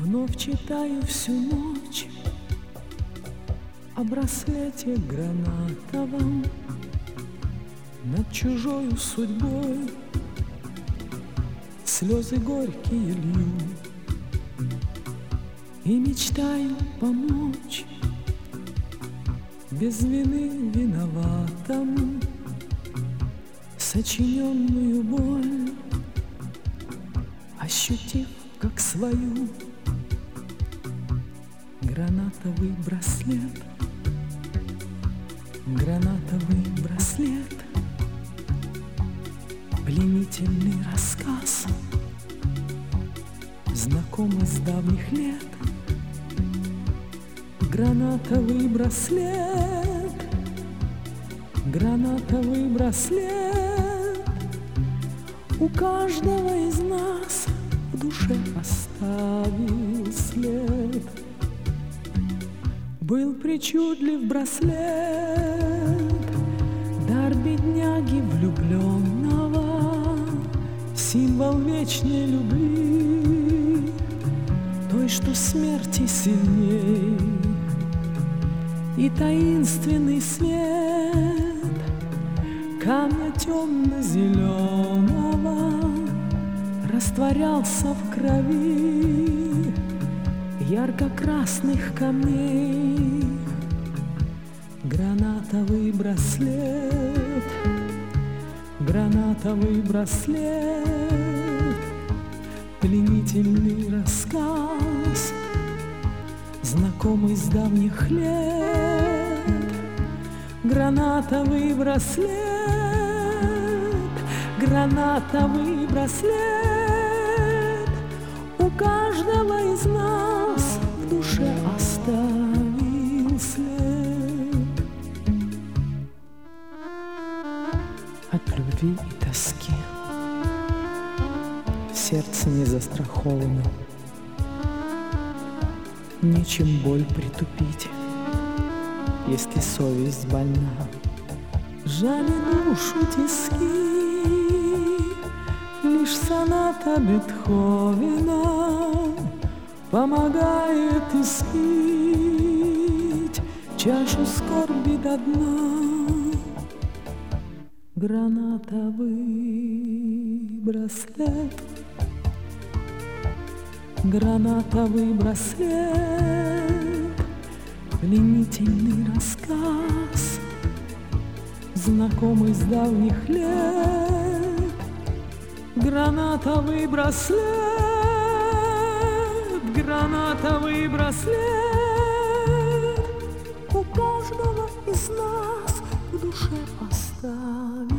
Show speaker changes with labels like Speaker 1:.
Speaker 1: Вновь читаю всю ночь о браслете гранатовом над чужою судьбой. Слезы горькие лью и мечтаю помочь без вины виноватому сочиненную боль, ощутив как свою гранатовый браслет, гранатовый браслет, пленительный рассказ, знакомый с давних лет. Гранатовый браслет, гранатовый браслет, у каждого из нас в душе оставил след. Был причудлив браслет, дар бедняги влюбленного, символ вечной любви, той, что смерти сильней. И таинственный свет камня темно-зеленого растворялся в крови ярко-красных камней. Гранатовый браслет, гранатовый браслет, пленительный рассказ, знакомый с давних лет. Гранатовый браслет, гранатовый браслет, у каждого из нас в душе оставил след. От любви и тоски сердце не застраховано, нечем боль притупить, если совесть больна. Жали душу тиски, лишь соната Бетховена помогает испить чашу скорби до дна. Гранатовый браслет, гранатовый браслет, пленительный рассказ, знакомый с давних лет. Гранатовый браслет, гранатовый браслет, у каждого из нас в душе оставил